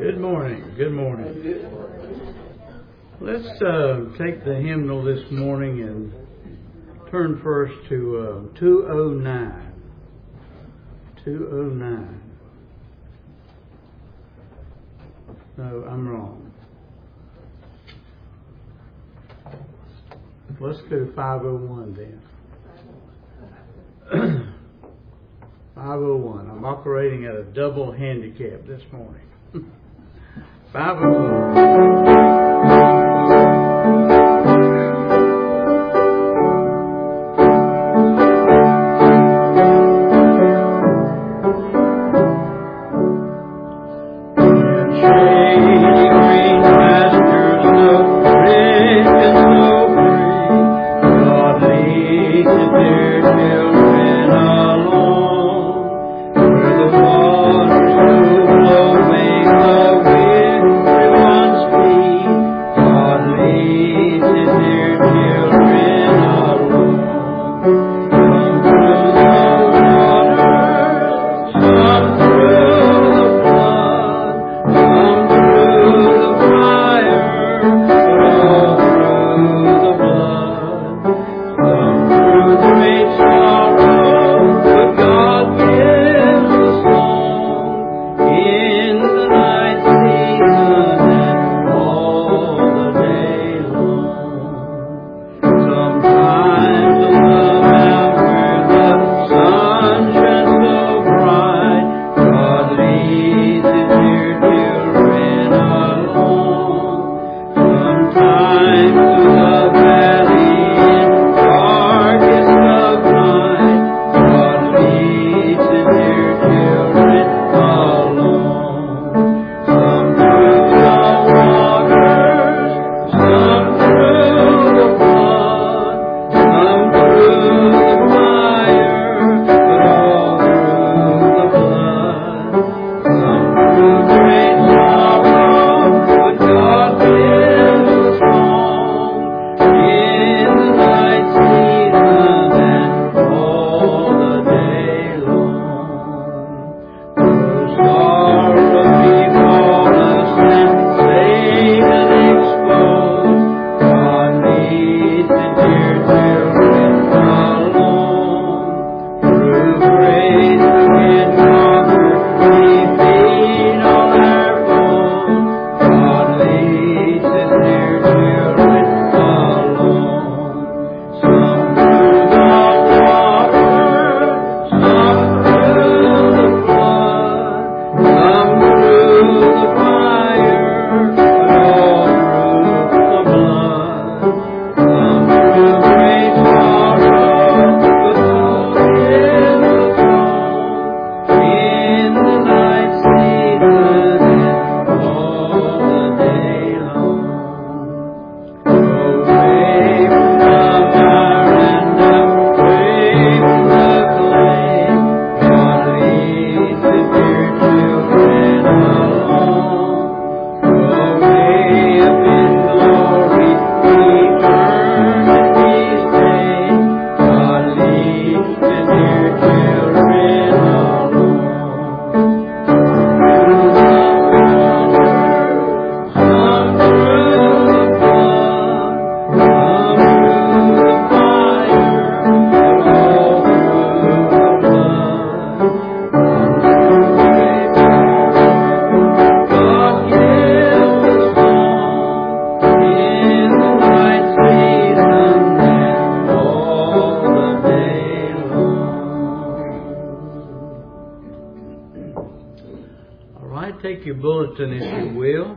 Good morning. Good morning. Let's take the hymnal this morning and turn first to 209. 209. No, I'm wrong. Let's go to 501 then. 501. I'm operating at a double handicap this morning. 501. Take your bulletin, if you will.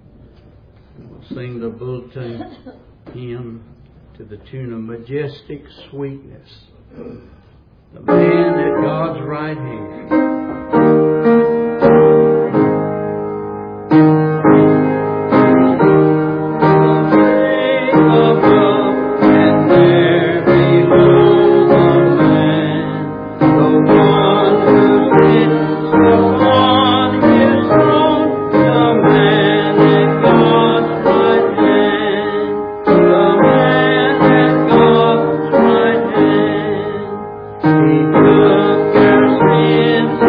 We'll sing the bulletin hymn to the tune of Majestic Sweetness. The man at God's right hand. He took our sins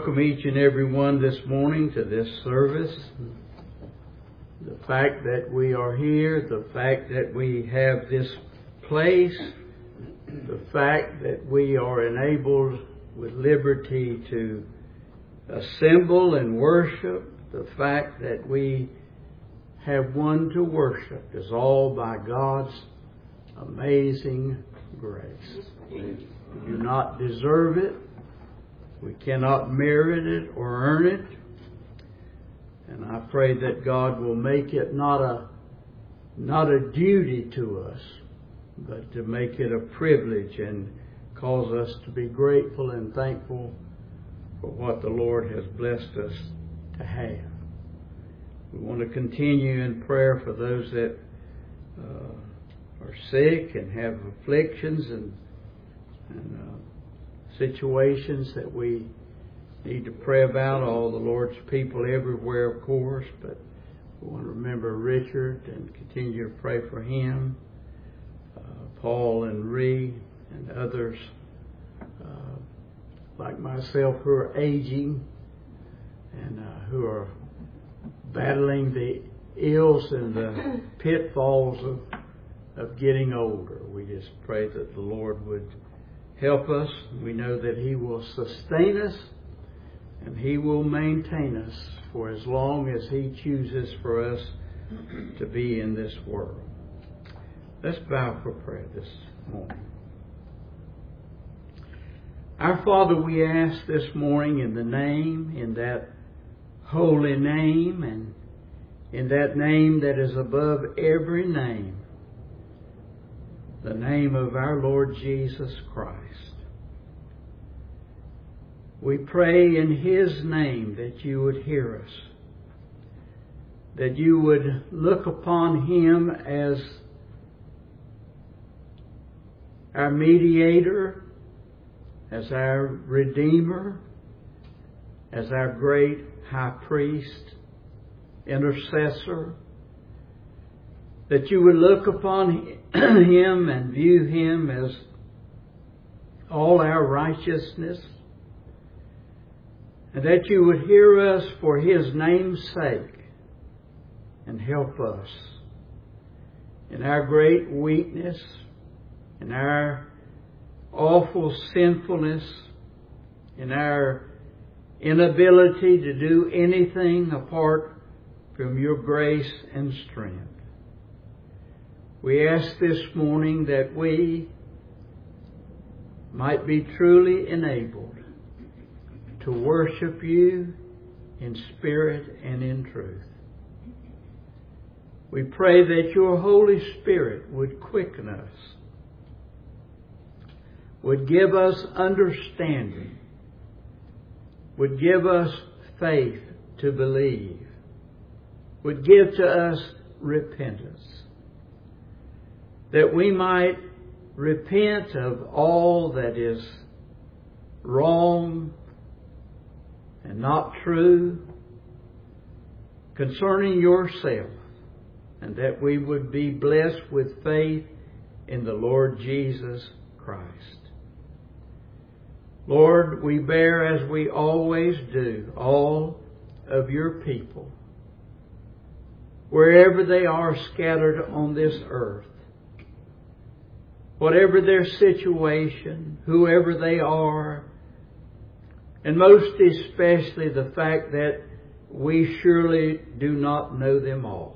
welcome each and every one this morning to this service. The fact that we are here, the fact that we have this place, the fact that we are enabled with liberty to assemble and worship, the fact that we have one to worship is all by God's amazing grace. We do not deserve it. We cannot merit it or earn it. And I pray that God will make it not a duty to us, but to make it a privilege and cause us to be grateful and thankful for what the Lord has blessed us to have. We want to continue in prayer for those that are sick and have afflictions and situations that we need to pray about. All the Lord's people everywhere, of course, but we want to remember Richard and continue to pray for him, Paul and Ree and others like myself who are aging and who are battling the ills and the pitfalls of getting older. We just pray that the Lord would help us. We know that He will sustain us and He will maintain us for as long as He chooses for us to be in this world. Let's bow for prayer this morning. Our Father, we ask this morning in that holy name, and in that name that is above every name, the name of our Lord Jesus Christ. We pray in His name that you would hear us, that you would look upon Him as our mediator, as our Redeemer, as our great high priest, intercessor, that you would look upon Him and view Him as all our righteousness, and that you would hear us for His name's sake and help us in our great weakness, in our awful sinfulness, in our inability to do anything apart from your grace and strength. We ask this morning that we might be truly enabled to worship you in spirit and in truth. We pray that your Holy Spirit would quicken us, would give us understanding, would give us faith to believe, would give to us repentance, that we might repent of all that is wrong and not true concerning yourself, and that we would be blessed with faith in the Lord Jesus Christ. Lord, we bear, as we always do, all of your people, wherever they are scattered on this earth, whatever their situation, whoever they are, and most especially the fact that we surely do not know them all,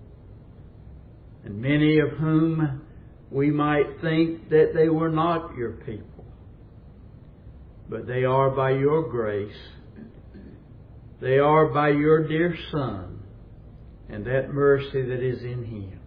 and many of whom we might think that they were not your people. But they are by your grace. They are by your dear Son and that mercy that is in Him.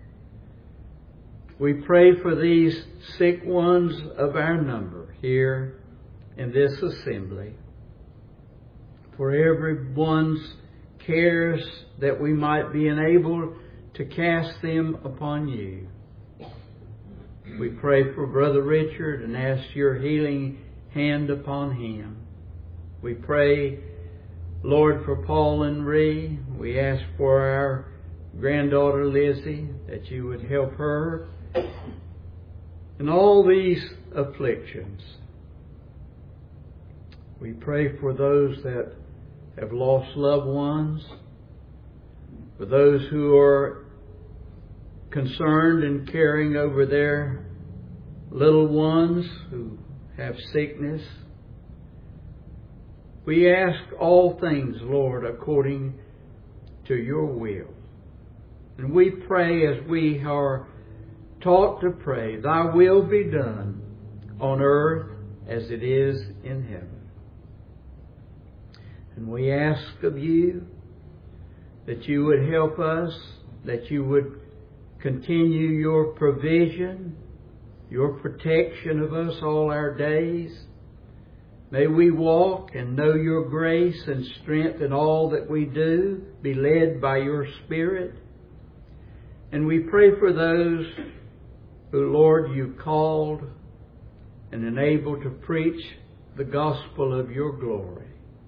We pray for these sick ones of our number here in this assembly, for everyone's cares, that we might be enabled to cast them upon you. We pray for Brother Richard and ask your healing hand upon him. We pray, Lord, for Paul and Ree. We ask for our granddaughter Lizzie, that you would help her in all these afflictions. We pray for those that have lost loved ones, for those who are concerned and caring over their little ones who have sickness. We ask all things, Lord, according to your will. And we pray as we are taught to pray, thy will be done on earth as it is in heaven. And we ask of you that you would help us, that you would continue your provision, your protection of us all our days. May we walk and know your grace and strength in all that we do, be led by your Spirit. And we pray for those who, Lord, you've called and enabled to preach the gospel of your glory.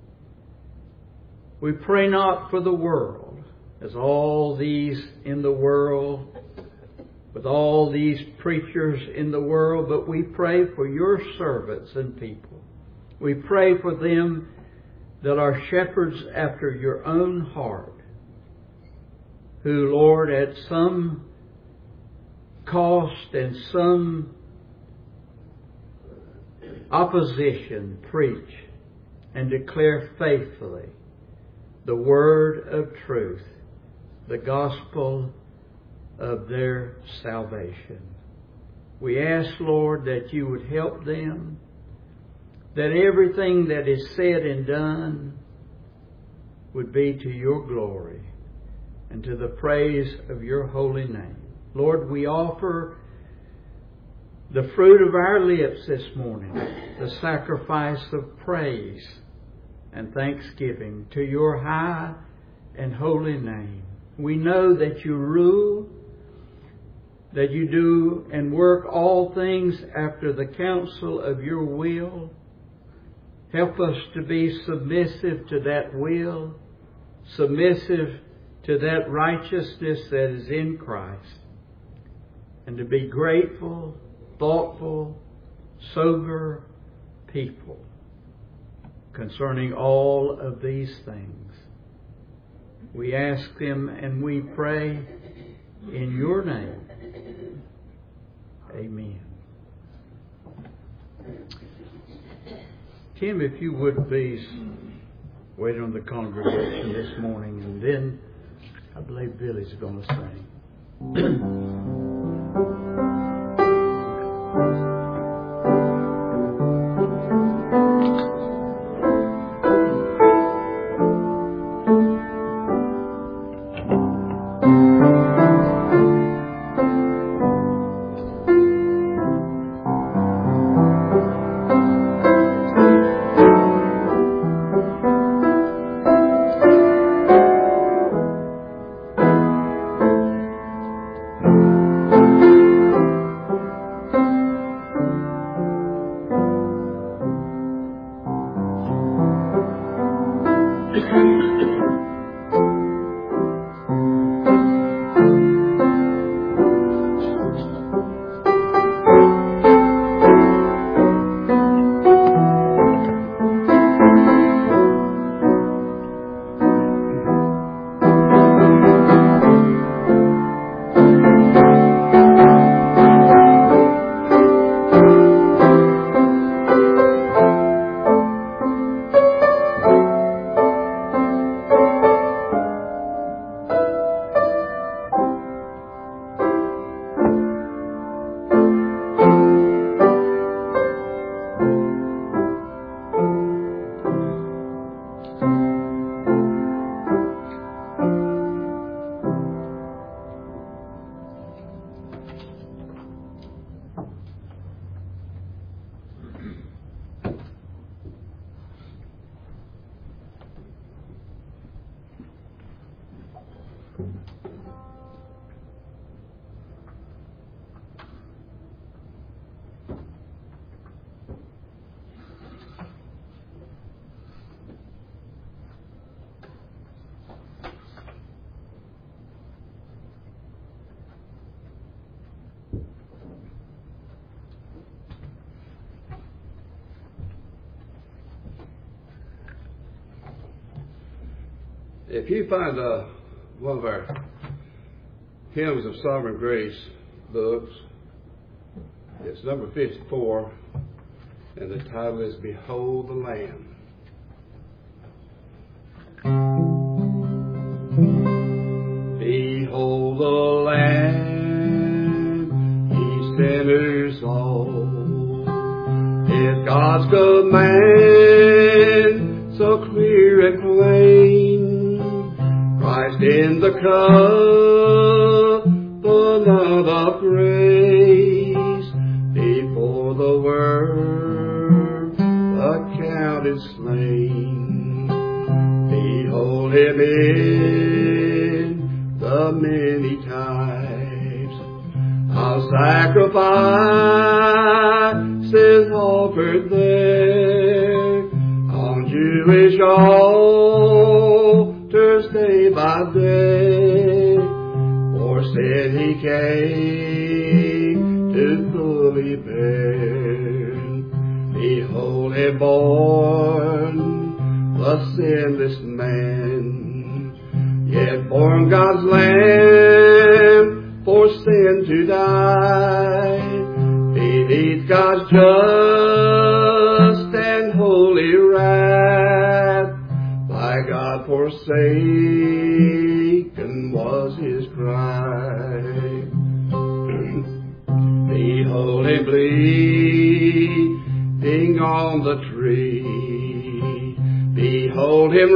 We pray not for the world, as all these in the world, with all these preachers in the world, but we pray for your servants and people. We pray for them that are shepherds after your own heart, who, Lord, at some cost and some opposition, preach and declare faithfully the word of truth, the gospel of their salvation. We ask, Lord, that you would help them, that everything that is said and done would be to your glory and to the praise of your holy name. Lord, we offer the fruit of our lips this morning, the sacrifice of praise and thanksgiving to your high and holy name. We know that you rule, that you do and work all things after the counsel of your will. Help us to be submissive to that will, submissive to that righteousness that is in Christ, and to be grateful, thoughtful, sober people concerning all of these things. We ask them and we pray in your name. Amen. Tim, if you would please wait on the congregation this morning, and then I believe Billy's going to sing. If you find one of our Hymns of Sovereign Grace books, it's number 54, and the title is Behold the Lamb. Behold the Lamb, ye sinners all, is God's command so clear and plain. Christ in the cup, the love of grace, before the world accounted slain. Behold him in the many types of sacrifices offered there on Jewish altars day by day. For sin he came to fully bear. Behold him born, the sinless man, yet born God's Lamb for sin to die. Beneath God's just and holy wrath, by God forsaken was his cry. Behold him bleeding on the tree. Behold him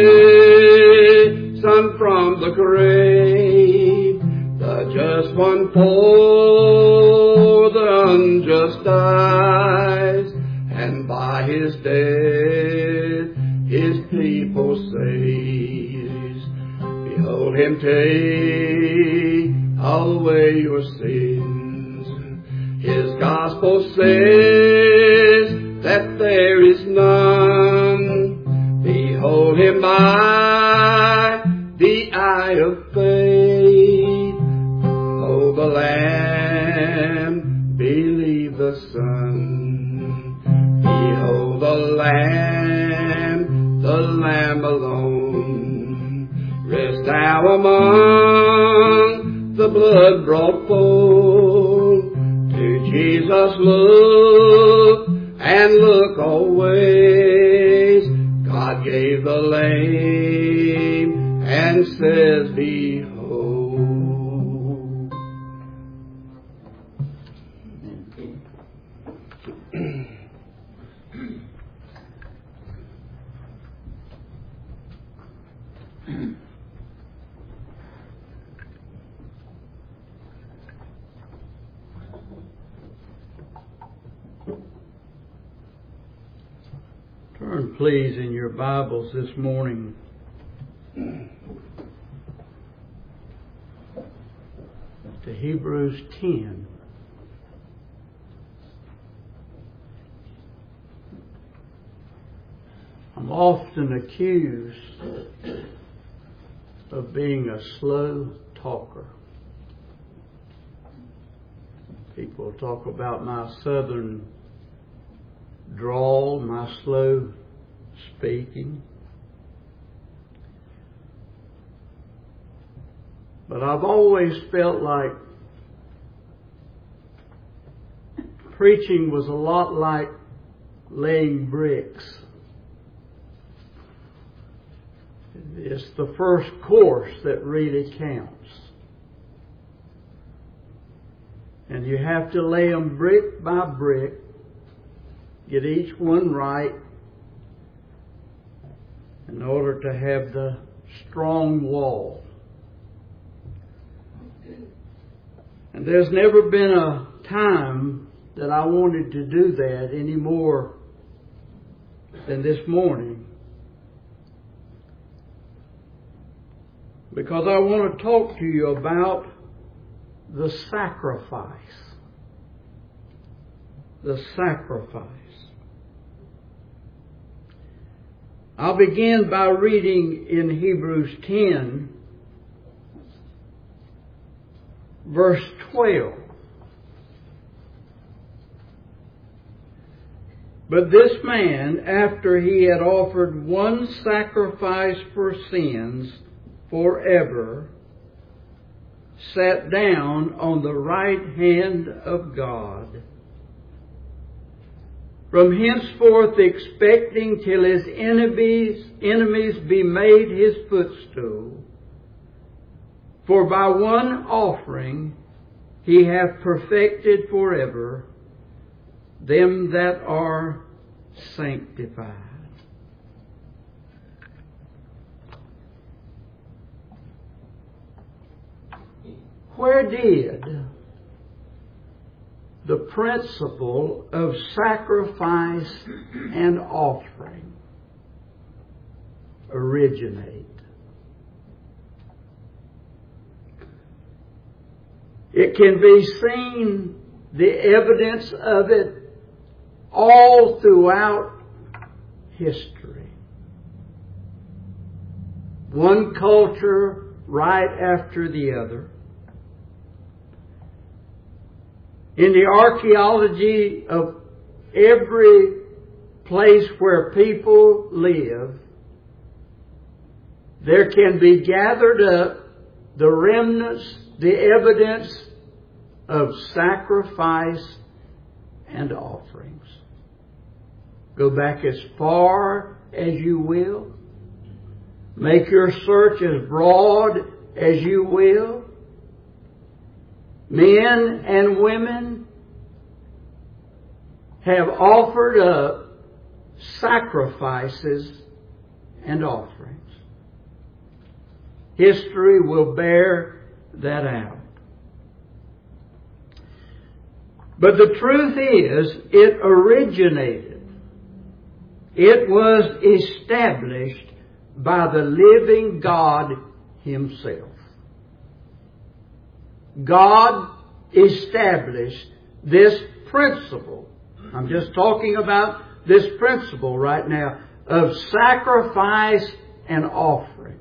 risen from the grave, the just one for the unjust dies, and by his death his people saves. Behold him take away your sins. His gospel says that there is none. Behold him by the eye of faith. Oh, the Lamb, believe the Son. Behold the Lamb alone. Rest thou among the blood-brought fold. To Jesus look, and look always. God gave the lame, and says, behold. Turn, please, in your Bibles this morning to Hebrews 10. I'm often accused of being a slow talker. People talk about my southern drawl, my slow speaking. But I've always felt like preaching was a lot like laying bricks. It's the first course that really counts. And you have to lay them brick by brick, get each one right in order to have the strong wall. And there's never been a time that I wanted to do that any more than this morning. Because I want to talk to you about the sacrifice. The sacrifice. I'll begin by reading in Hebrews 10, verse 12. But this man, after he had offered one sacrifice for sins forever, sat down on the right hand of God, from henceforth expecting till his enemies be made his footstool. For by one offering he hath perfected forever them that are sanctified. Where did the principle of sacrifice and offering originate? It can be seen, the evidence of it, all throughout history. One culture right after the other. In the archaeology of every place where people live, there can be gathered up the remnants, the evidence of sacrifice and offerings. Go back as far as you will. Make your search as broad as you will. Men and women have offered up sacrifices and offerings. History will bear that out. But the truth is, it originated. It was established by the living God Himself. God established this principle. I'm just talking about this principle right now of sacrifice and offering.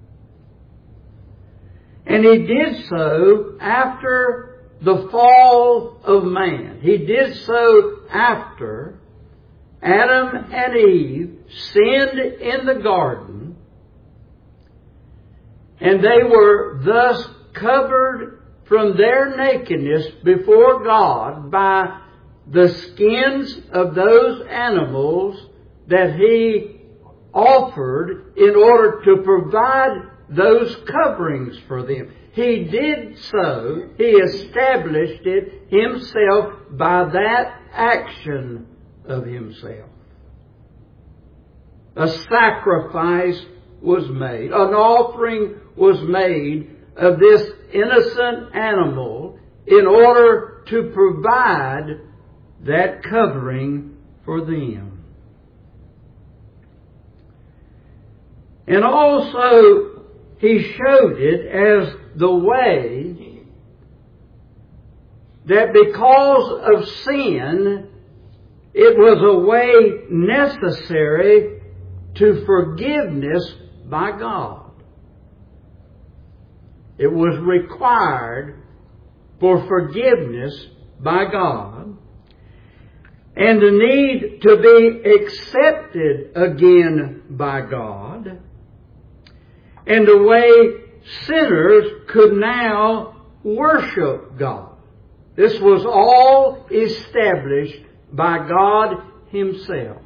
And He did so after the fall of man. He did so after Adam and Eve sinned in the garden, and they were thus covered from their nakedness before God by the skins of those animals that He offered in order to provide those coverings for them. He did so. He established it Himself by that action of Himself. A sacrifice was made. An offering was made of this innocent animal in order to provide that covering for them. And also, He showed it as the way that because of sin, it was a way necessary to forgiveness by God. It was required for forgiveness by God, and the need to be accepted again by God, and the way sinners could now worship God. This was all established by God Himself.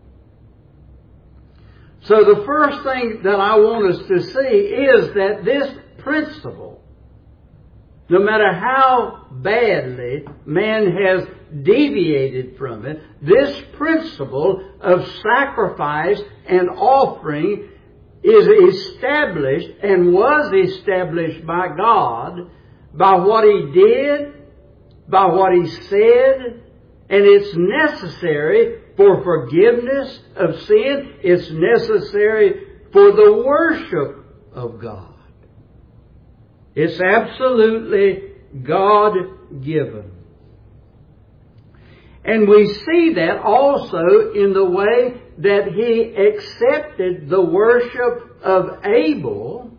So the first thing that I want us to see is that this principle, no matter how badly man has deviated from it, this principle of sacrifice and offering is established and was established by God by what He did, by what He said, and it's necessary for forgiveness of sin. It's necessary for the worship of God. It's absolutely God-given. And we see that also in the way that He accepted the worship of Abel,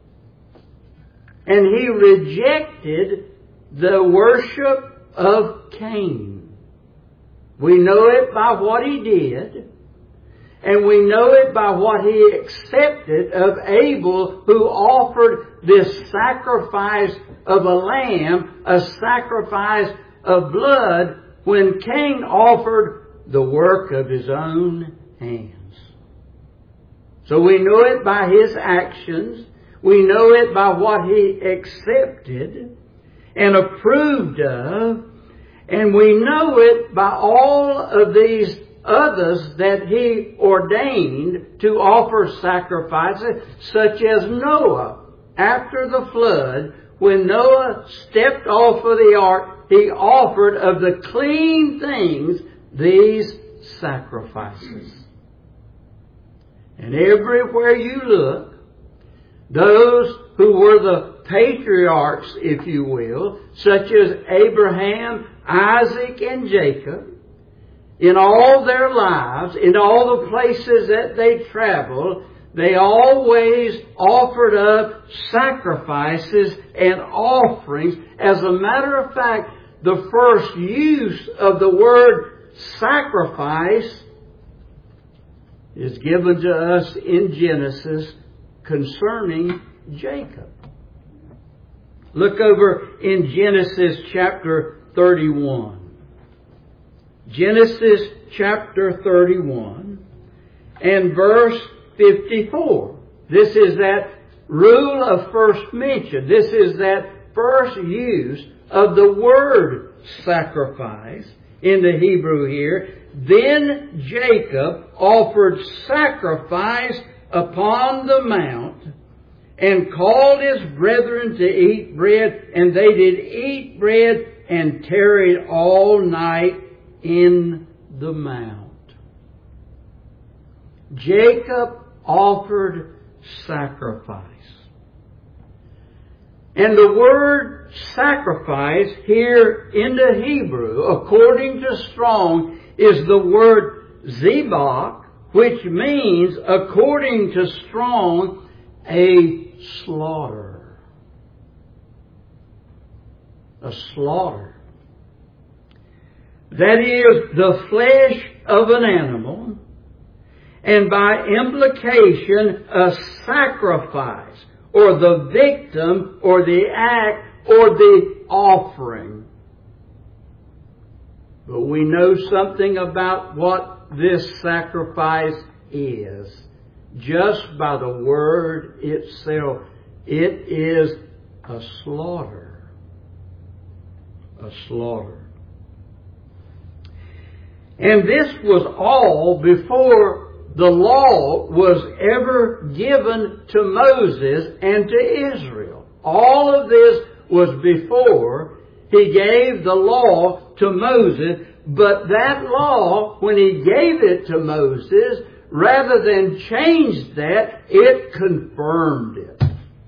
and He rejected the worship of Cain. We know it by what He did. And we know it by what He accepted of Abel, who offered this sacrifice of a lamb, a sacrifice of blood, when Cain offered the work of his own hands. So we know it by his actions. We know it by what he accepted and approved of. And we know it by all of these others that He ordained to offer sacrifices, such as Noah. After the flood, when Noah stepped off of the ark, he offered of the clean things these sacrifices. And everywhere you look, those who were the patriarchs, if you will, such as Abraham, Isaac, and Jacob, in all their lives, in all the places that they traveled, they always offered up sacrifices and offerings. As a matter of fact, the first use of the word sacrifice is given to us in Genesis concerning Jacob. Look over in Genesis chapter 31. Genesis chapter 31 and verse 54. This is that rule of first mention. This is that first use of the word sacrifice in the Hebrew here. Then Jacob offered sacrifice upon the mount and called his brethren to eat bread, and they did eat bread and tarried all night in the mount. Jacob offered sacrifice. And the word sacrifice here in the Hebrew, according to Strong, is the word zebach, which means, according to Strong, a slaughter. A slaughter. That is, the flesh of an animal, and by implication, a sacrifice, or the victim, or the act, or the offering. But we know something about what this sacrifice is, just by the word itself. It is a slaughter. A slaughter. And this was all before the law was ever given to Moses and to Israel. All of this was before He gave the law to Moses. But that law, when He gave it to Moses, rather than change that, it confirmed it.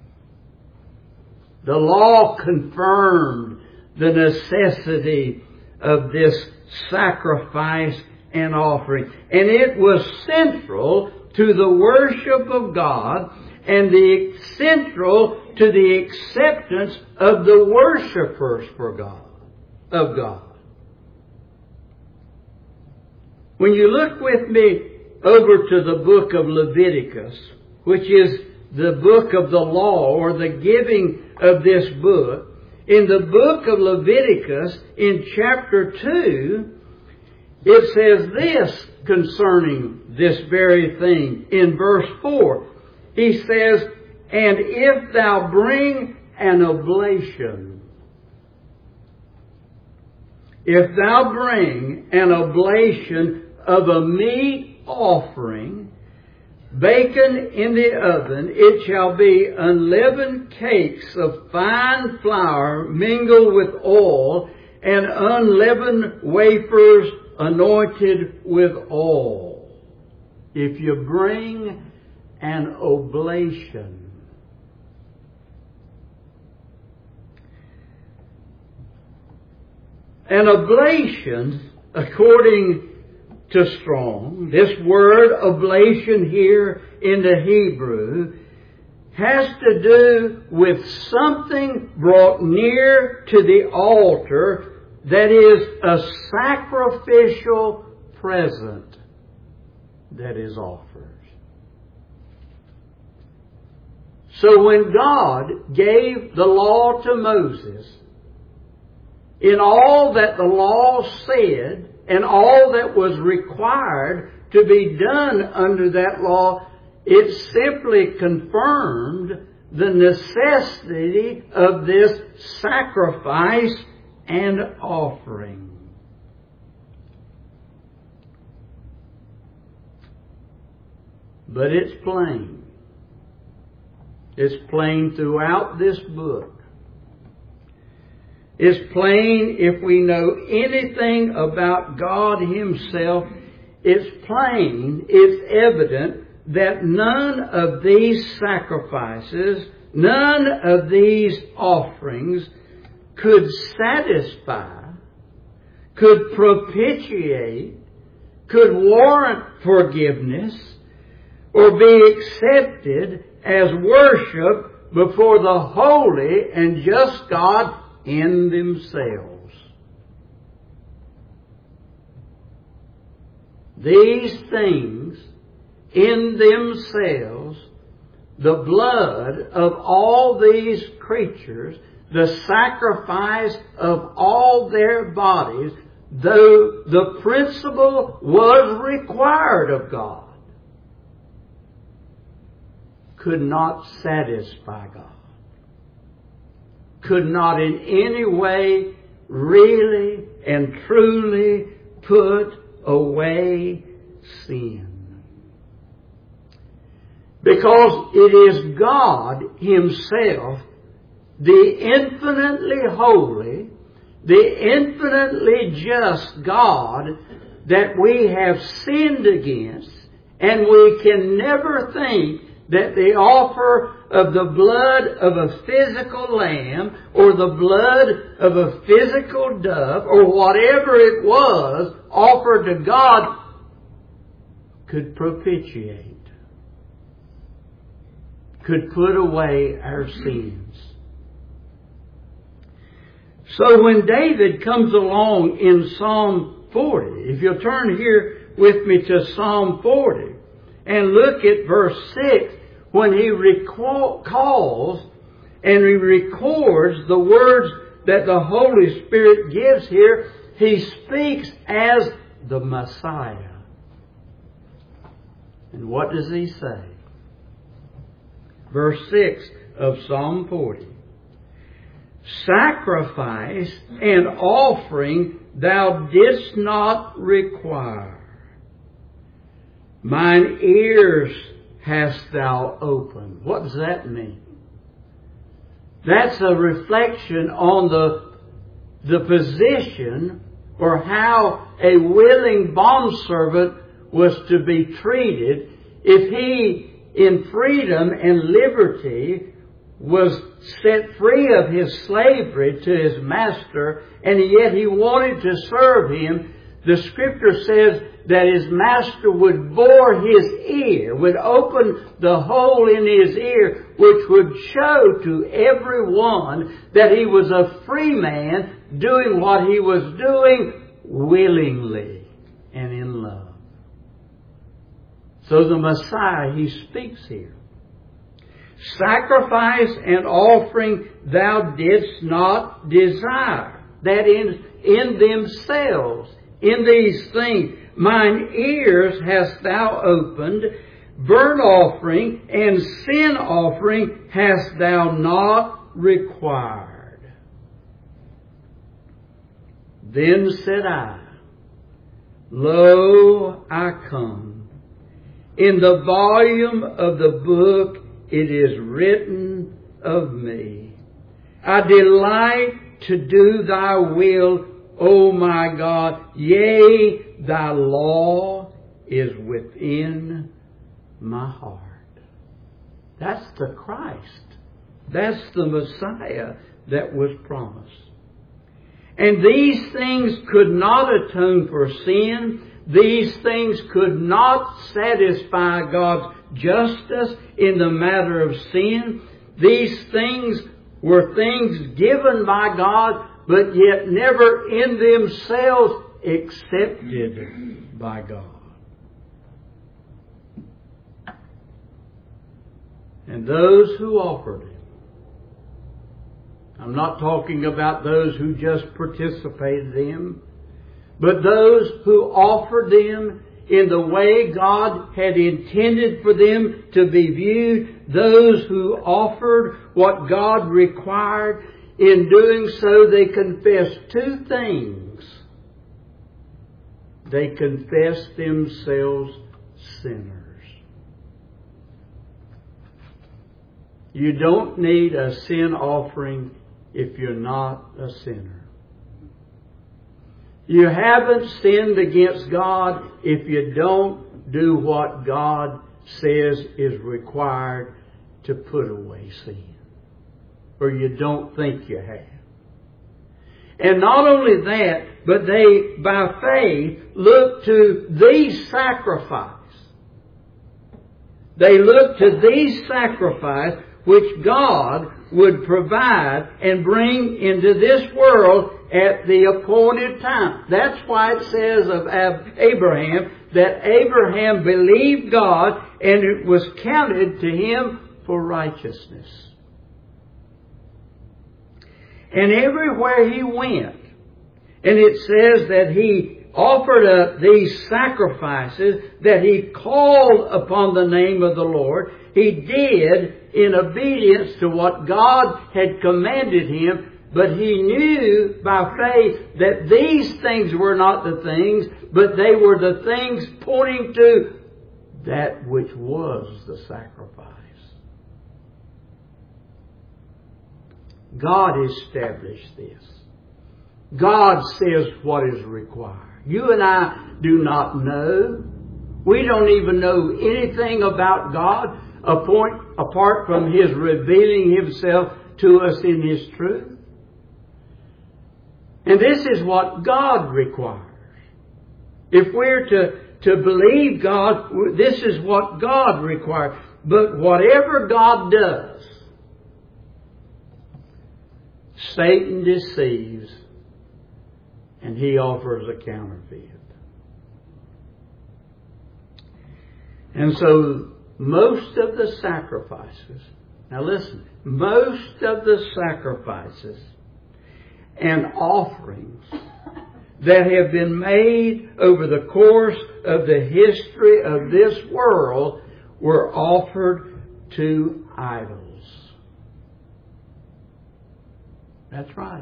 The law confirmed the necessity of this sacrifice and offering. And it was central to the worship of God and central to the acceptance of the worshipers of God. When you look with me over to the book of Leviticus, which is the book of the law, or the giving of this book, in the book of Leviticus, in chapter 2, it says this concerning this very thing. In verse 4, he says, "And if thou bring an oblation, if thou bring an oblation of a meat offering, baken in the oven, it shall be unleavened cakes of fine flour mingled with oil, and unleavened wafers anointed with oil." If you bring an oblation, according to Strong, this word oblation here in the Hebrew has to do with something brought near to the altar that is a sacrificial present that is offered. So when God gave the law to Moses, in all that the law said and all that was required to be done under that law, it simply confirmed the necessity of this sacrifice and offering. But it's plain. It's plain throughout this book. It's plain if we know anything about God Himself. It's plain, it's evident that none of these sacrifices, none of these offerings could satisfy, could propitiate, could warrant forgiveness, or be accepted as worship before the holy and just God in themselves. These things in themselves, the blood of all these creatures, the sacrifice of all their bodies, though the principle was required of God, could not satisfy God. Could not in any way really and truly put away sin. Because it is God Himself, the infinitely holy, the infinitely just God that we have sinned against, and we can never think that the offer of the blood of a physical lamb or the blood of a physical dove or whatever it was offered to God could propitiate, could put away our sins. So when David comes along in Psalm 40, if you'll turn here with me to Psalm 40 and look at verse 6, when he recalls and he records the words that the Holy Spirit gives here, he speaks as the Messiah. And what does he say? Verse 6 of Psalm 40. Sacrifice and offering thou didst not require. Mine ears hast thou opened. What does that mean? That's a reflection on the position or how a willing bondservant was to be treated if he, in freedom and liberty, was set free of his slavery to his master, and yet he wanted to serve him. The Scripture says that his master would bore his ear, would open the hole in his ear, which would show to everyone that he was a free man doing what he was doing willingly and in love. So the Messiah, he speaks here. Sacrifice and offering thou didst not desire. That in themselves, in these things, mine ears hast thou opened, burnt offering and sin offering hast thou not required. Then said I, Lo, I come. In the volume of the book it is written of me. I delight to do thy will, O my God. Yea, thy law is within my heart. That's the Christ. That's the Messiah that was promised. And these things could not atone for sin. These things could not satisfy God's justice in the matter of sin. These things were things given by God but yet never in themselves accepted by God. And those who offered Him. I'm not talking about those who just participated in Him, but those who offered them in the way God had intended for them to be viewed, those who offered what God required. In doing so, they confessed two things. They confessed themselves sinners. You don't need a sin offering if you're not a sinner. You haven't sinned against God if you don't do what God says is required to put away sin. Or you don't think you have. And not only that, but they, by faith, look to the sacrifice. They look to the sacrifice which God would provide and bring into this world at the appointed time. That's why it says of Abraham that Abraham believed God and it was counted to him for righteousness. And everywhere he went, and it says that he offered up these sacrifices, that he called upon the name of the Lord. He did in obedience to what God had commanded him, but he knew by faith that these things were not the things, but they were the things pointing to that which was the sacrifice. God established this. God says what is required. You and I do not know. We don't even know anything about God apart from His revealing Himself to us in His truth. And this is what God requires. If we're to believe God, this is what God requires. But whatever God does, Satan deceives and he offers a counterfeit. And so most of the sacrifices, now listen, most of the sacrifices and offerings that have been made over the course of the history of this world were offered to idols. That's right.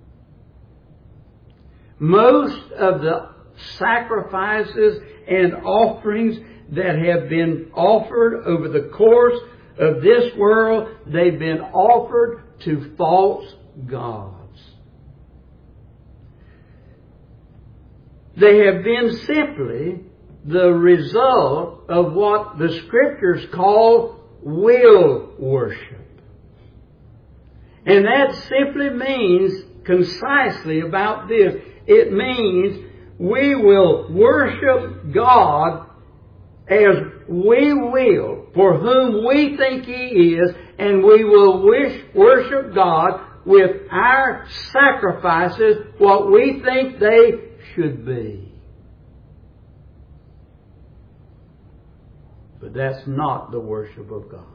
Most of the sacrifices and offerings that have been offered over the course of this world, they've been offered to false gods. They have been simply the result of what the Scriptures call will worship. And that simply means concisely about this. It means we will worship God as we will, for whom we think He is, and we will worship God with our sacrifices, what we think they should be. But that's not the worship of God.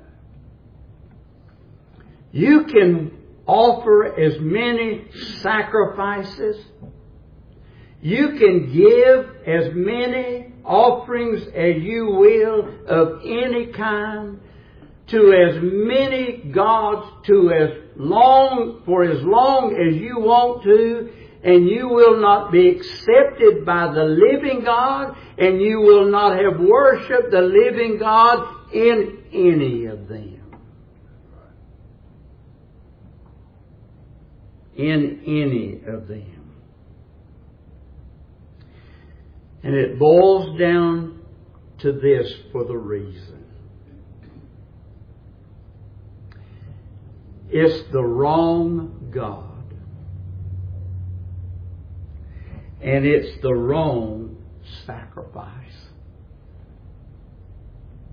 You can offer as many sacrifices. You can give as many offerings as you will of any kind to as many gods for as long as you want to, and you will not be accepted by the living God, and you will not have worshipped the living God in any of them. In any of them. And it boils down to this for the reason. It's the wrong God. And it's the wrong sacrifice.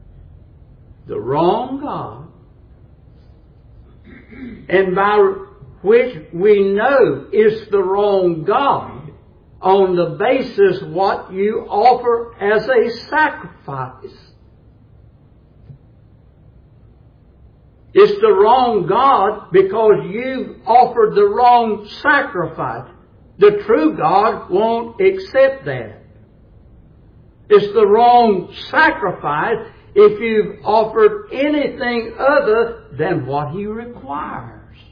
The wrong God. And by which we know is the wrong God, on the basis what you offer as a sacrifice. It's the wrong God because you've offered the wrong sacrifice. The true God won't accept that. It's the wrong sacrifice if you've offered anything other than what He requires.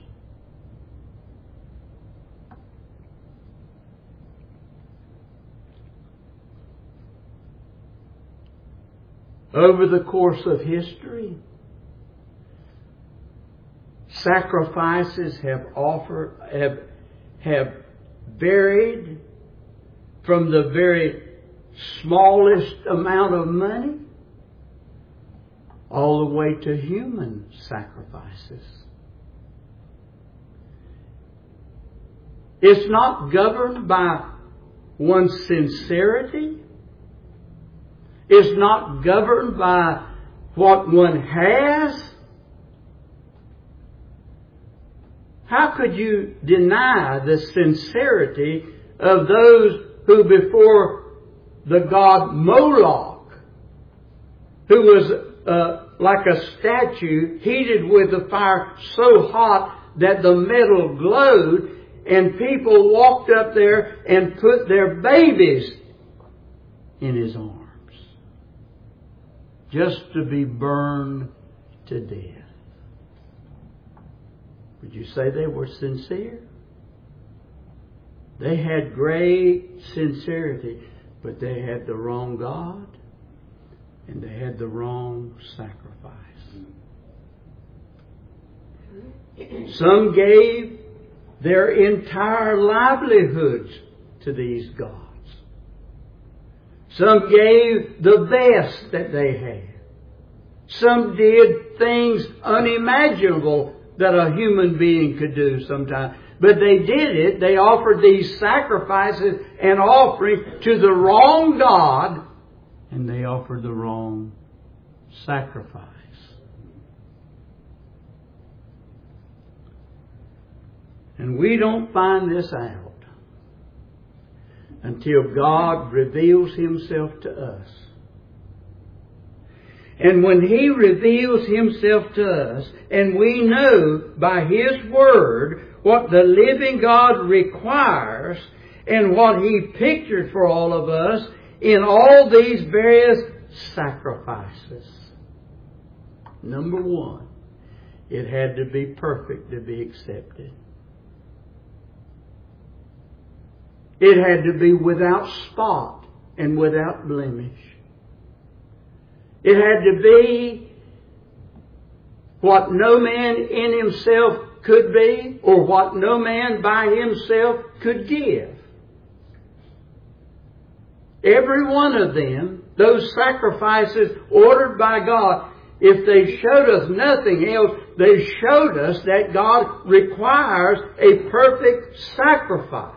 Over the course of history, sacrifices have varied from the very smallest amount of money all the way to human sacrifices. It's not governed by one's sincerity. It's not governed by what one has. How could you deny the sincerity of those who before the god Moloch, who was like a statue heated with the fire so hot that the metal glowed, and people walked up there and put their babies in his arms just to be burned to death? Would you say they were sincere? They had great sincerity, but they had the wrong God and they had the wrong sacrifice. Some gave their entire livelihoods to these gods. Some gave the best that they had. Some did things unimaginable that a human being could do sometimes. But they did it. They offered these sacrifices and offerings to the wrong God, and they offered the wrong sacrifice. And we don't find this out until God reveals Himself to us. And when He reveals Himself to us, and we know by His Word what the living God requires and what He pictured for all of us in all these various sacrifices. Number one, it had to be perfect to be accepted. It had to be without spot and without blemish. It had to be what no man in himself could be, or what no man by himself could give. Every one of them, those sacrifices ordered by God, if they showed us nothing else, they showed us that God requires a perfect sacrifice.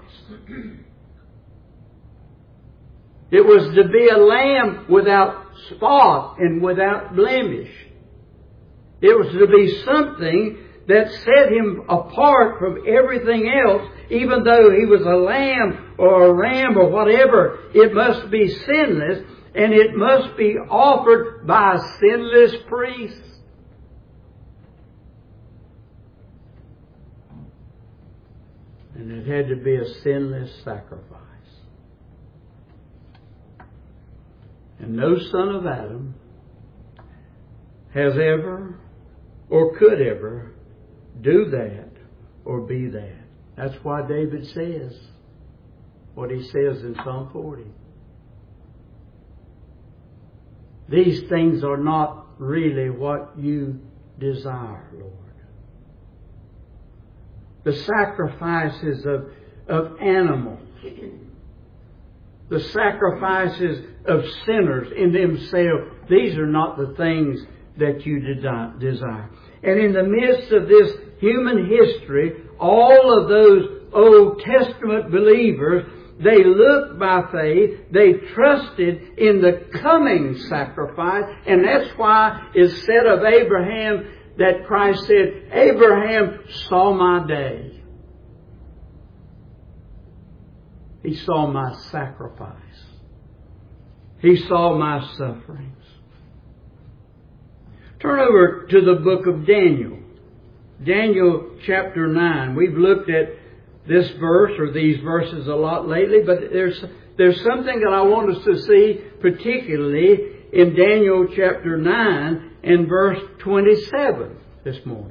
It was to be a lamb without spot and without blemish. It was to be something that set Him apart from everything else. Even though He was a lamb or a ram or whatever, it must be sinless, and it must be offered by a sinless priest. And it had to be a sinless sacrifice. And no son of Adam has ever or could ever do that or be that. That's why David says what he says in Psalm 40. These things are not really what you desire, Lord. The sacrifices of animals, the sacrifices of sinners in themselves, these are not the things that you desire. And in the midst of this human history, all of those Old Testament believers, they looked by faith, they trusted in the coming sacrifice, and that's why it's said of Abraham that Christ said, Abraham saw my day. He saw my sacrifice. He saw my sufferings. Turn over to the book of Daniel. Daniel chapter 9. We've looked at this verse or these verses a lot lately, but there's something that I want us to see, particularly in Daniel chapter 9 and verse 27 this morning.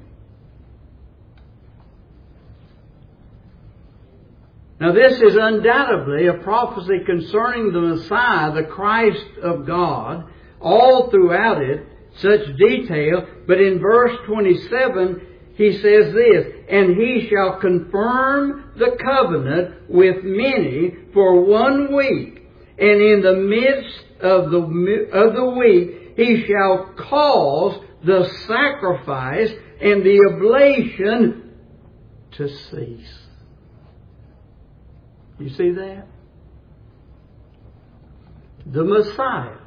Now this is undoubtedly a prophecy concerning the Messiah, the Christ of God, all throughout it, such detail. But in verse 27, he says this, "And he shall confirm the covenant with many for 1 week. And in the midst of the week, he shall cause the sacrifice and the oblation to cease." You see that? The Messiah.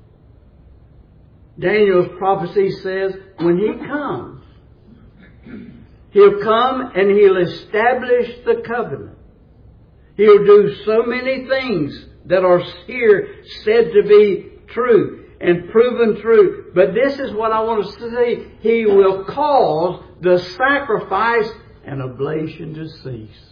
Daniel's prophecy says when He comes, He'll come and He'll establish the covenant. He'll do so many things that are here said to be true and proven true. But this is what I want us to see. He will cause the sacrifice and oblation to cease.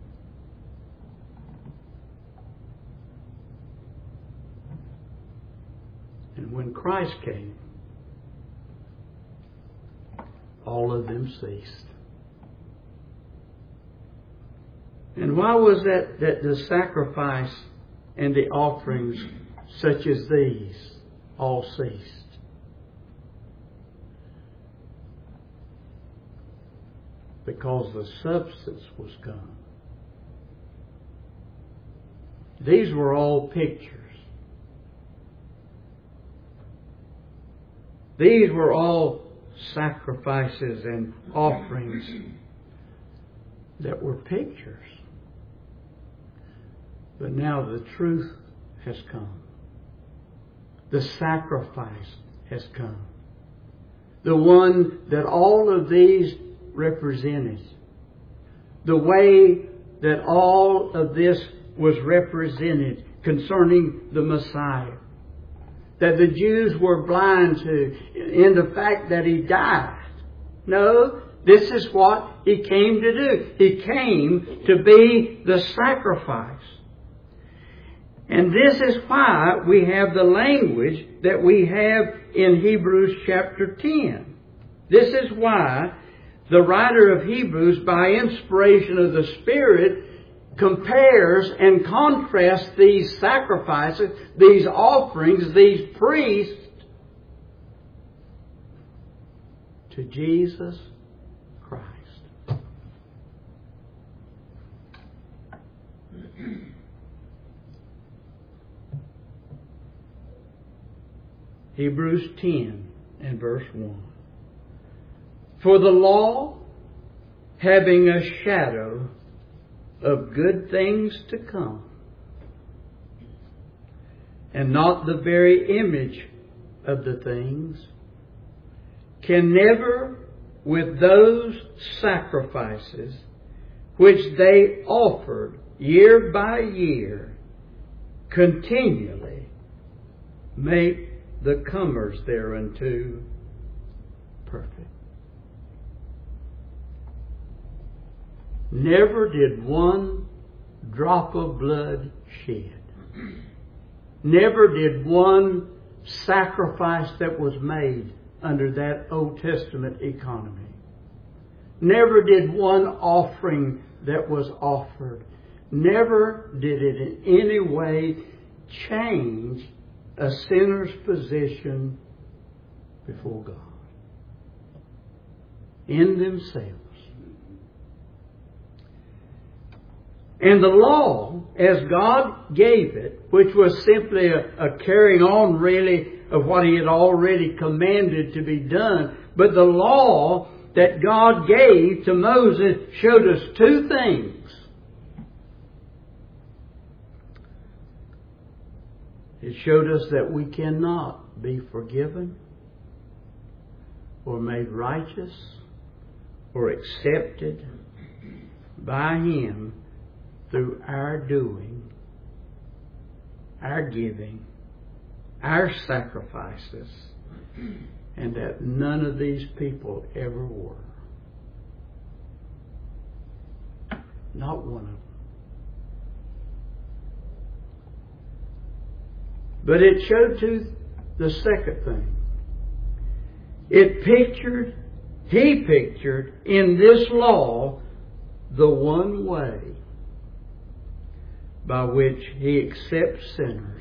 And when Christ came, all of them ceased. And why was that the sacrifice and the offerings such as these all ceased? Because the substance was gone. These were all pictures. These were all sacrifices and offerings that were pictures. But now the truth has come. The sacrifice has come. The one that all of these represented. The way that all of this was represented concerning the Messiah. That the Jews were blind to in the fact that He died. No, this is what He came to do. He came to be the sacrifice. And this is why we have the language that we have in Hebrews chapter 10. This is why the writer of Hebrews, by inspiration of the Spirit, compares and contrasts these sacrifices, these offerings, these priests to Jesus Christ. Hebrews 10 and verse 1. For the law, having a shadow of good things to come, and not the very image of the things, can never, with those sacrifices which they offered year by year, continually make the comers thereunto perfect. Never did one drop of blood shed. Never did one sacrifice that was made under that Old Testament economy. Never did one offering that was offered. Never did it in any way change a sinner's position before God in themselves. And the law, as God gave it, which was simply a carrying on really of what He had already commanded to be done, but the law that God gave to Moses showed us two things. It showed us that we cannot be forgiven or made righteous or accepted by Him through our doing our giving, our sacrifices, and that none of these people ever were. Not one of them. But it showed to the second thing. He pictured in this law the one way by which He accepts sinners,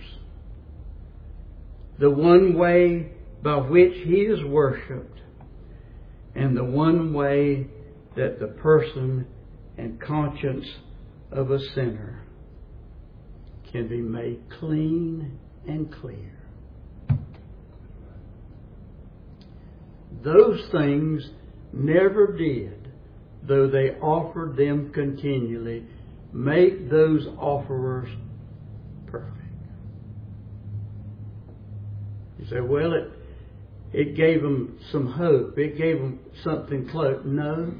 the one way by which He is worshipped, and the one way that the person and conscience of a sinner can be made clean and clear. Those things never did, though they offered them continually, make those offerers perfect. You say, well, it gave them some hope. It gave them something close. No.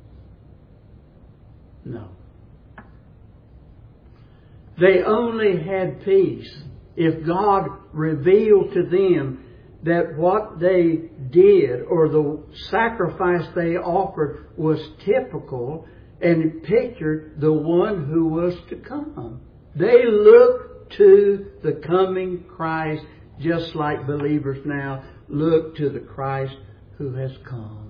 They only had peace if God revealed to them that what they did or the sacrifice they offered was typical and pictured the one who was to come. They looked to the coming Christ, just like believers now look to the Christ who has come.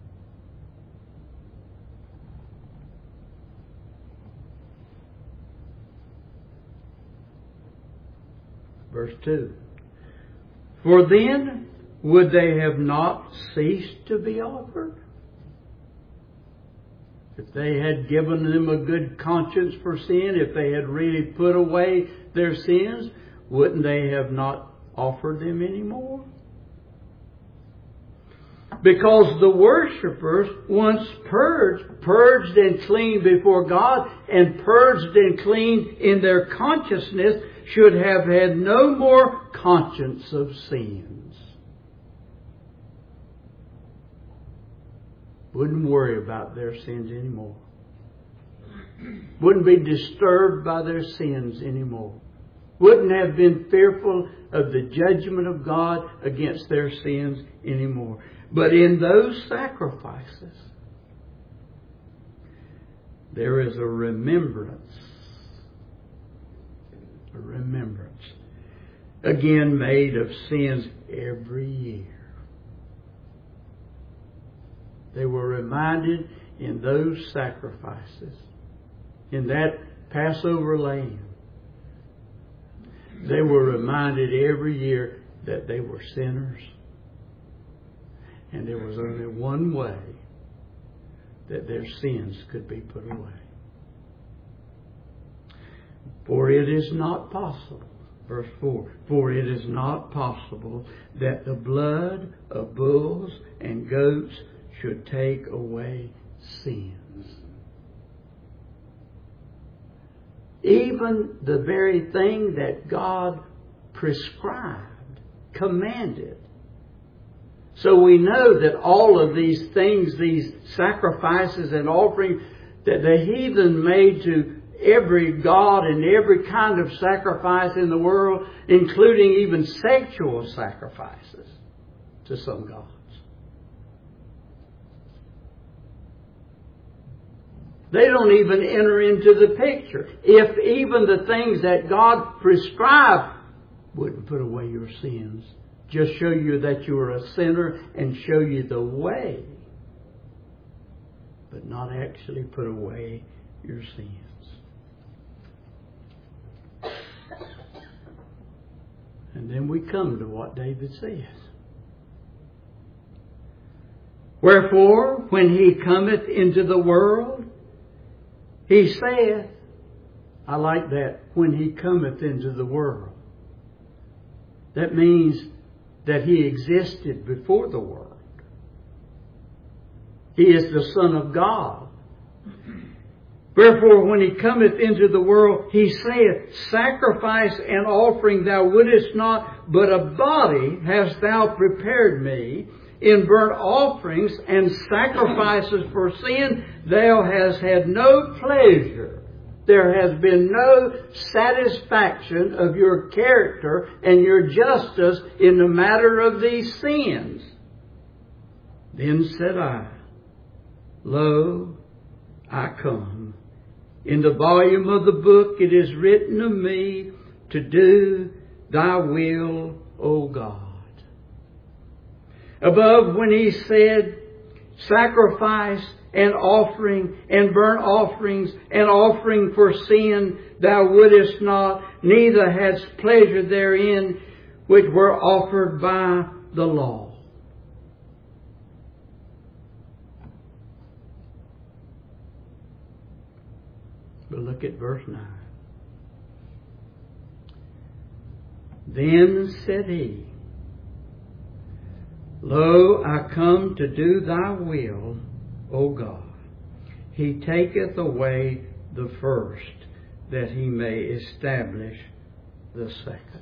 Verse 2. For then would they have not ceased to be offered? If they had given them a good conscience for sin, if they had really put away their sins, wouldn't they have not offered them anymore? Because the worshippers, once purged and cleaned before God, and purged and cleaned in their consciousness, should have had no more conscience of sins. Wouldn't worry about their sins anymore. Wouldn't be disturbed by their sins anymore. Wouldn't have been fearful of the judgment of God against their sins anymore. But in those sacrifices, there is a remembrance. A remembrance. Again made of sins every year. They were reminded in those sacrifices, in that Passover lamb. They were reminded every year that they were sinners. And there was only one way that their sins could be put away. For it is not possible, verse 4, for it is not possible that the blood of bulls and goats should take away sins. Even the very thing that God prescribed, commanded. So we know that all of these things, these sacrifices and offerings that the heathen made to every god and every kind of sacrifice in the world, including even sexual sacrifices to some gods. They don't even enter into the picture. If even the things that God prescribed wouldn't put away your sins, just show you that you are a sinner and show you the way, but not actually put away your sins. And then we come to what David says. Wherefore, when he cometh into the world, he saith, I like that, when he cometh into the world. That means that he existed before the world. He is the Son of God. Wherefore, when he cometh into the world, he saith, sacrifice and offering thou wouldest not, but a body hast thou prepared me. In burnt offerings and sacrifices for sin, thou hast had no pleasure. there has been no satisfaction of your character and your justice in the matter of these sins. Then said I, Lo, I come. In the volume of the book it is written of me to do thy will, O God. Above, when he said, sacrifice and offering and burnt offerings and offering for sin thou wouldest not, neither hadst pleasure therein, which were offered by the law. But look at verse 9. Then said he, Lo, I come to do thy will, O God. He taketh away the first, that he may establish the second.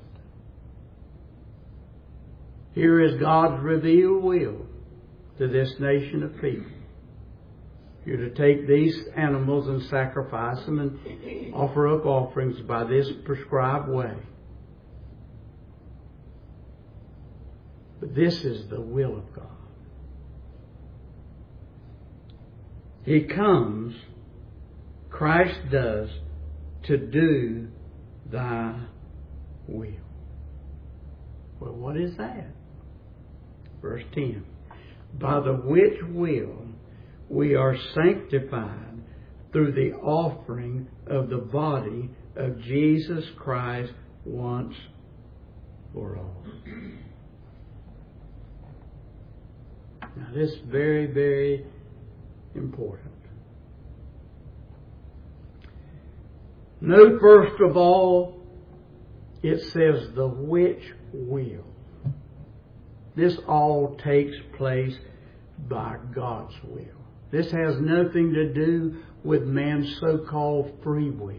Here is God's revealed will to this nation of people. You're to take these animals and sacrifice them and offer up offerings by this prescribed way. But this is the will of God. He comes, Christ does, to do thy will. Well, what is that? Verse 10. By the which will we are sanctified through the offering of the body of Jesus Christ once for all. Now this is very, very important. Note first of all, it says the which will. This all takes place by God's will. This has nothing to do with man's so-called free will.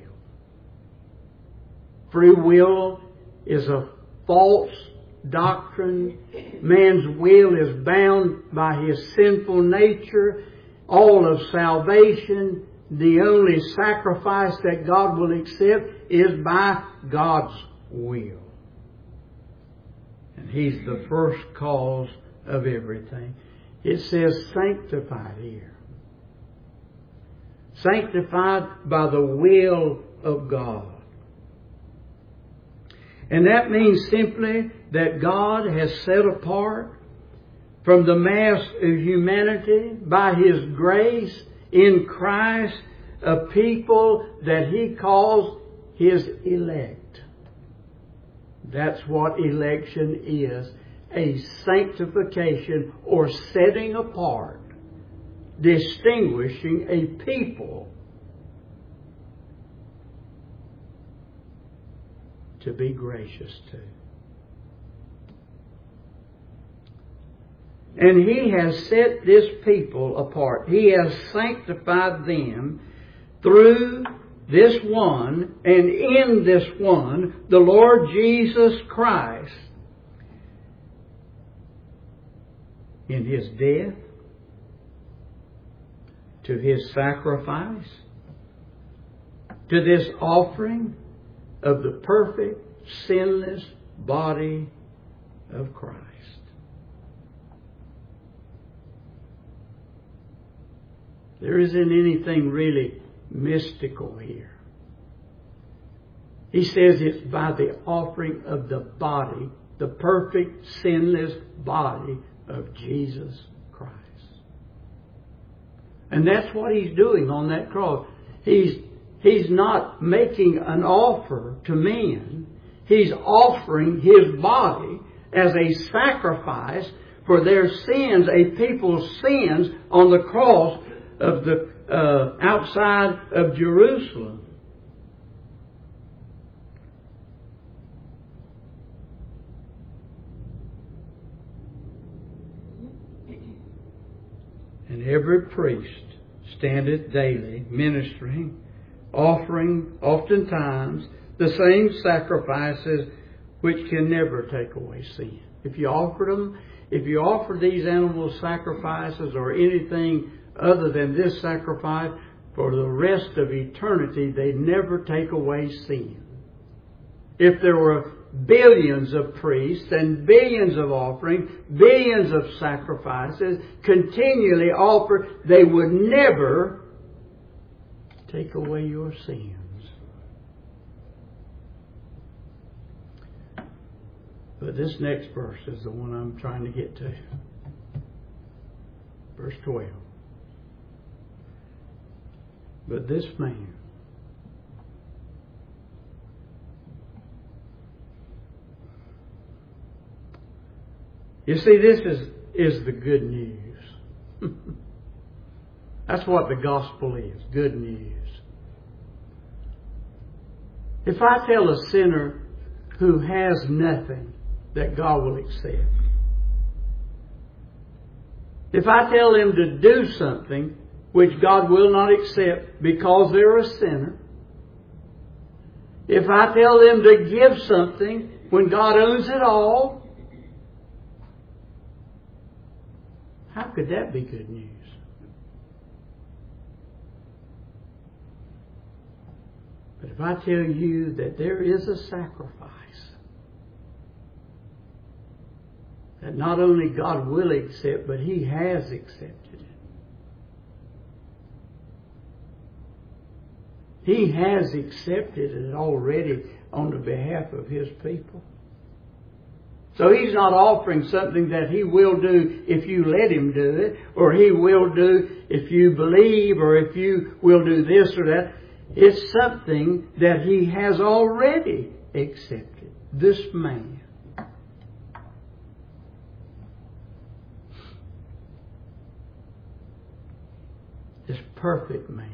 Free will is a false doctrine. Man's will is bound by his sinful nature. All of salvation, the only sacrifice that God will accept is by God's will. And He's the first cause of everything. It says sanctified here. Sanctified by the will of God. And that means simply that God has set apart from the mass of humanity by His grace in Christ a people that He calls His elect. That's what election is. A sanctification or setting apart, distinguishing a people to be gracious to. And He has set this people apart. He has sanctified them through this one, and in this one, the Lord Jesus Christ, in His death, to His sacrifice, to this offering of the perfect, sinless body of Christ. There isn't anything really mystical here. He says it's by the offering of the body, the perfect, sinless body of Jesus Christ. And that's what He's doing on that cross. He's not making an offer to men. He's offering His body as a sacrifice for their sins, a people's sins, on the cross of the outside of Jerusalem. And every priest standeth daily ministering, offering oftentimes the same sacrifices which can never take away sin. If you offer these animal sacrifices or anything other than this sacrifice, for the rest of eternity, they never take away sin. If there were billions of priests and billions of offerings, billions of sacrifices continually offered, they would never take away your sins. But this next verse is the one I'm trying to get to. Verse 12. But this man, you see, this is the good news. That's what the gospel is, good news. If I tell a sinner who has nothing that God will accept, if I tell them to do something which God will not accept because they're a sinner, if I tell them to give something when God owns it all, how could that be good news? But if I tell you that there is a sacrifice that not only God will accept, but He has accepted it. He has accepted it already on the behalf of His people. So He's not offering something that He will do if you let Him do it, or He will do if you believe, or if you will do this or that. It's something that He has already accepted. This man. This perfect man.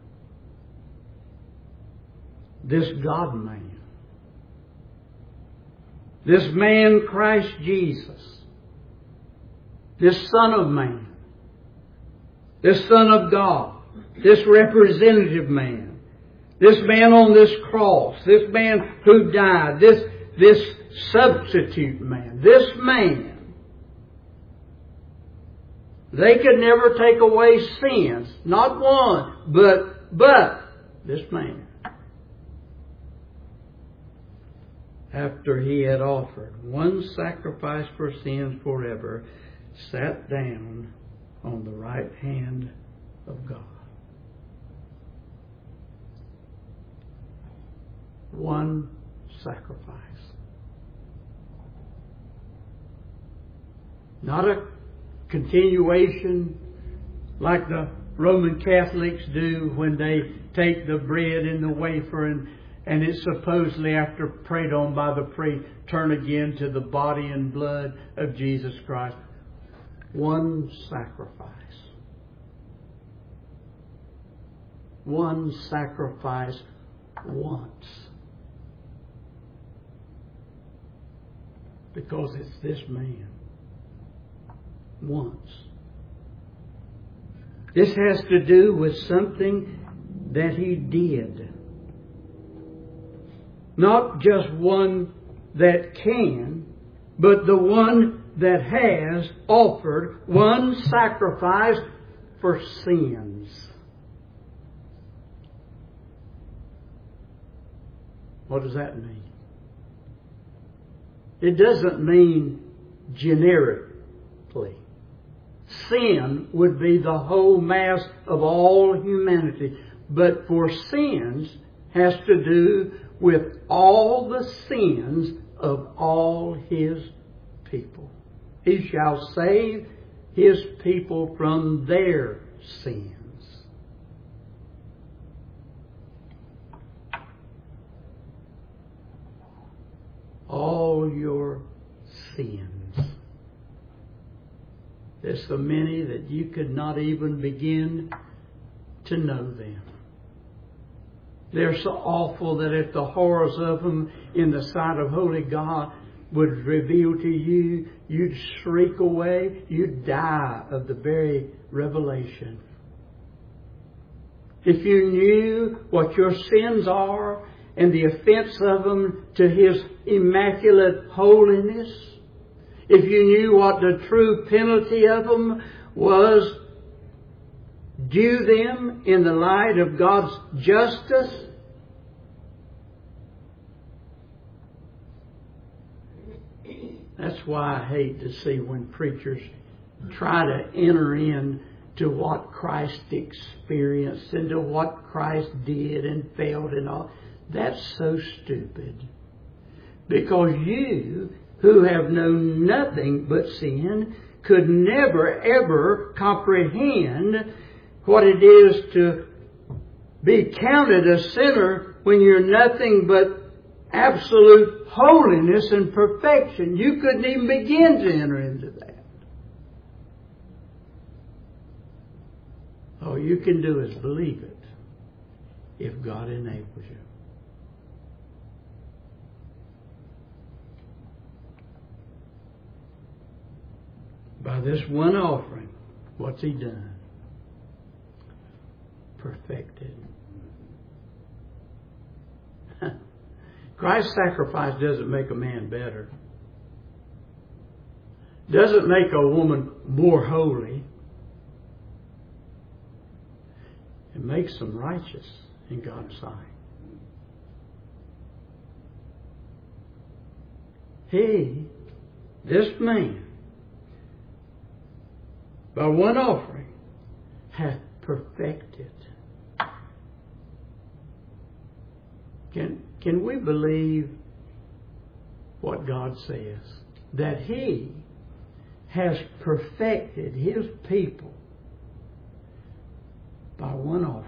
This God man. This man, Christ Jesus. This Son of Man. This Son of God. This representative man. This man on this cross. This man who died. This substitute man. This man. They could never take away sins. Not one. But this man. After He had offered one sacrifice for sins forever, sat down on the right hand of God. One sacrifice. Not a continuation like the Roman Catholics do when they take the bread and the wafer and it's supposedly, after prayed on by the priest, turn again to the body and blood of Jesus Christ. One sacrifice. One sacrifice once. Because it's this man. Once. This has to do with something that He did. Not just one that can, but the one that has offered one sacrifice for sins. What does that mean? It doesn't mean generically. Sin would be the whole mass of all humanity. But for sins has to do with all the sins of all His people. He shall save His people from their sins. All your sins. There's so many that you could not even begin to know them. They're so awful that if the horrors of them in the sight of holy God would reveal to you, you'd shriek away, you'd die of the very revelation. If you knew what your sins are and the offense of them to His immaculate holiness, if you knew what the true penalty of them was, due them in the light of God's justice? That's why I hate to see when preachers try to enter in to what Christ experienced and to what Christ did and felt and all. That's so stupid. Because you, who have known nothing but sin, could never ever comprehend what it is to be counted a sinner when you're nothing but absolute holiness and perfection. You couldn't even begin to enter into that. All you can do is believe it if God enables you. By this one offering, what's He done? Perfected. Christ's sacrifice doesn't make a man better. Doesn't make a woman more holy. It makes them righteous in God's sight. He, this man, by one offering, hath perfected. Can we believe what God says? That He has perfected His people by one offering.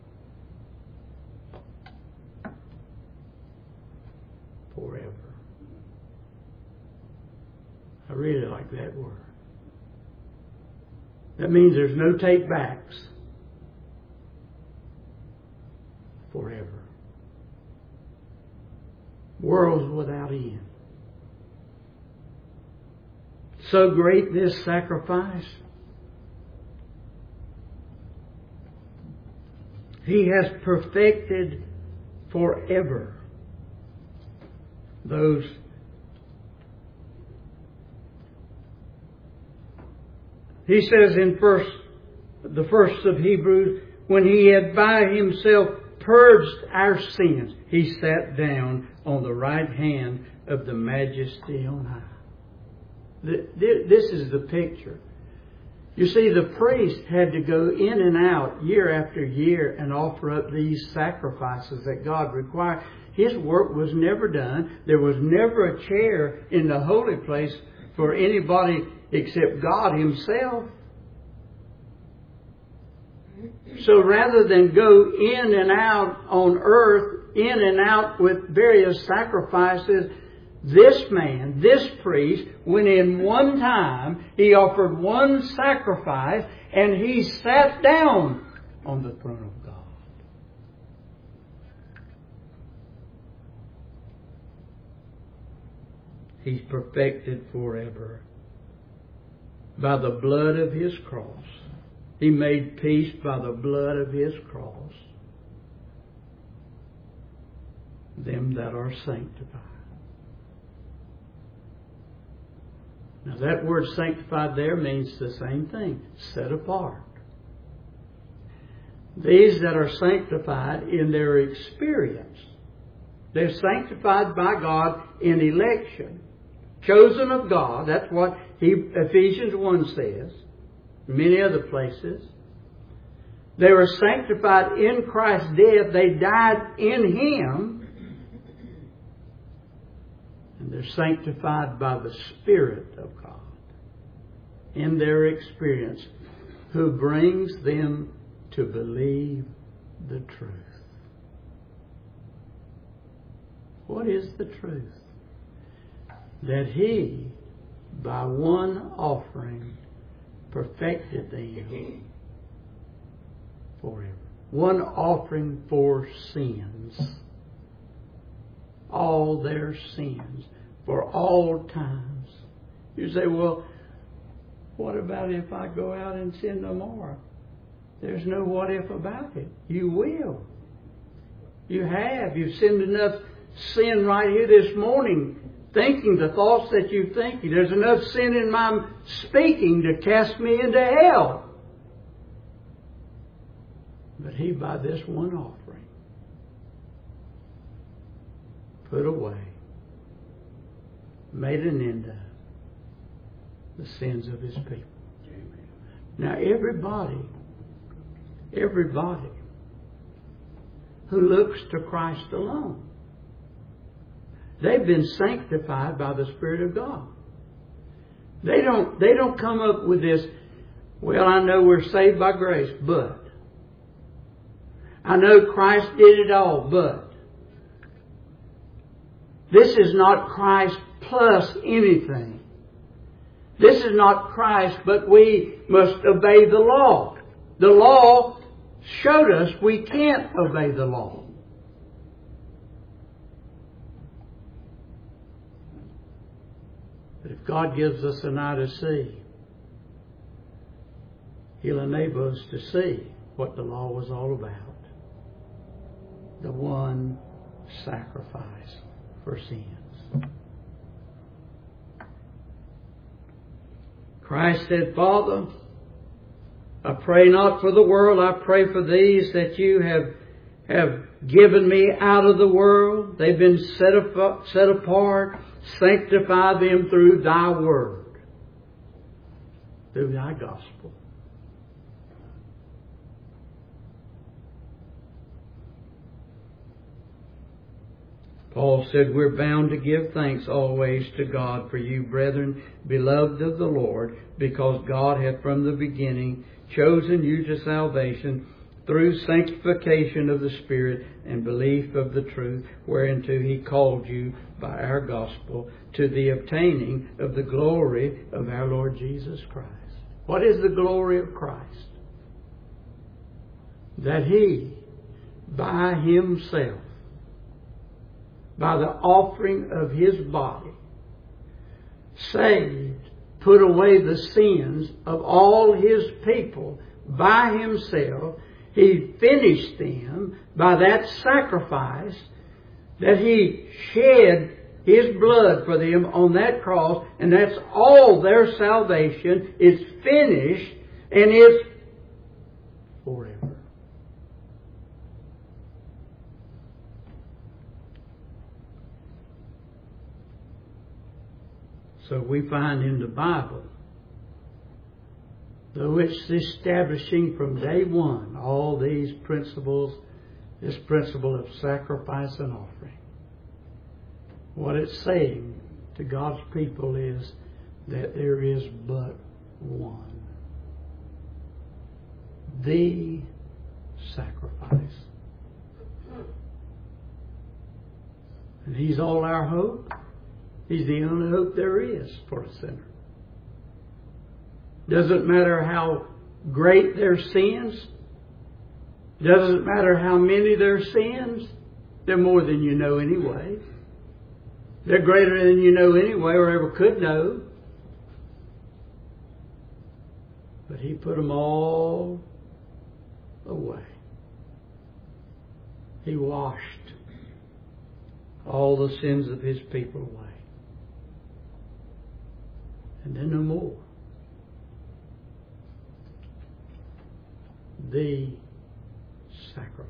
Forever. I really like that word. That means there's no take backs. Forever. Worlds without end. So great this sacrifice. He has perfected forever those He says in the first of Hebrews, when He had by Himself purged our sins, He sat down on the right hand of the Majesty on high. This is the picture. You see, the priest had to go in and out year after year and offer up these sacrifices that God required. His work was never done. There was never a chair in the holy place for anybody except God Himself. So rather than go in and out on earth, in and out with various sacrifices, this man, this priest, went in one time, he offered one sacrifice, and he sat down on the throne of God. He's perfected forever by the blood of His cross. He made peace by the blood of His cross. Them that are sanctified. Now that word sanctified there means the same thing. Set apart. These that are sanctified in their experience. They're sanctified by God in election. Chosen of God. That's what Ephesians 1 says. Many other places. They were sanctified in Christ's death. They died in Him. And they're sanctified by the Spirit of God in their experience, who brings them to believe the truth. What is the truth? That He, by one offering, perfected them forever. One offering for sins. All their sins. For all times. You say, well, what about if I go out and sin no more? There's no what if about it. You will. You have. You've sinned enough sin right here this morning. Thinking the thoughts that you think. There's enough sin in my speaking to cast me into hell. But He, by this one offering, put away, made an end of the sins of His people. Amen. Now everybody who looks to Christ alone, they've been sanctified by the Spirit of God. They don't come up with this, well, I know we're saved by grace, but I know Christ did it all, but this is not Christ plus anything. This is not Christ, but we must obey the law. The law showed us we can't obey the law. But if God gives us an eye to see, He'll enable us to see what the law was all about. The one sacrifice for sins. Christ said, Father, I pray not for the world, I pray for these that you have given me out of the world. They've been set apart. Sanctify them through thy word, through thy gospel. Paul said, we're bound to give thanks always to God for you, brethren, beloved of the Lord, because God hath from the beginning chosen you to salvation through sanctification of the Spirit and belief of the truth, whereunto He called you by our gospel, to the obtaining of the glory of our Lord Jesus Christ. What is the glory of Christ? That He, by Himself, by the offering of His body, saved, put away the sins of all His people by Himself. He finished them by that sacrifice that He shed His blood for them on that cross, and that's all their salvation. It's finished, and it's forever. So we find in the Bible, though it's establishing from day one all these principles, this principle of sacrifice and offering, what it's saying to God's people is that there is but one. The sacrifice. And He's all our hope. He's the only hope there is for a sinner. Doesn't matter how great their sins. Doesn't matter how many their sins. They're more than you know anyway. They're greater than you know anyway or ever could know. But He put them all away. He washed all the sins of His people away. And then no more. The sacrifice.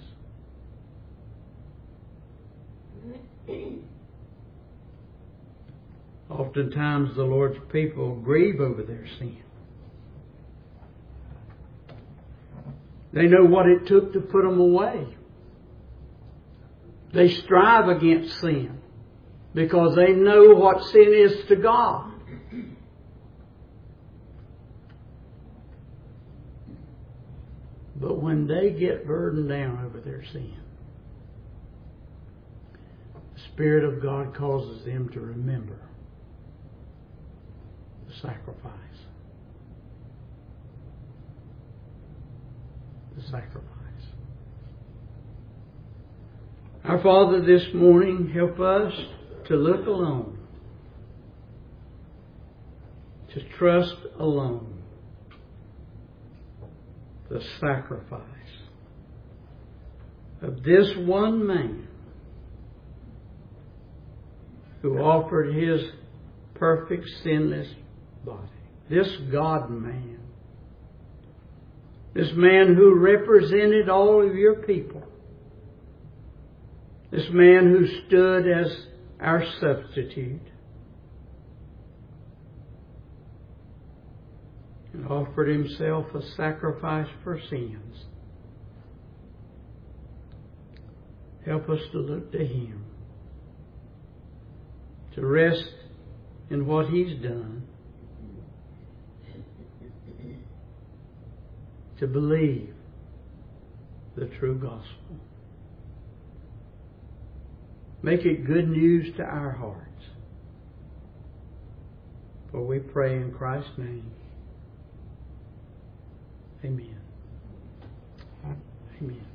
Oftentimes the Lord's people grieve over their sin. They know what it took to put them away. They strive against sin because they know what sin is to God. But when they get burdened down over their sin, the Spirit of God causes them to remember the sacrifice. The sacrifice. Our Father, this morning, help us to look alone, to trust alone the sacrifice of this one man who offered His perfect sinless body. This God-man This man who represented all of your people. This man who stood as our substitute and offered himself a sacrifice for sins. Help us to look to Him, to rest in what He's done, to believe the true gospel. Make it good news to our hearts. For we pray in Christ's name. Amen. Amen.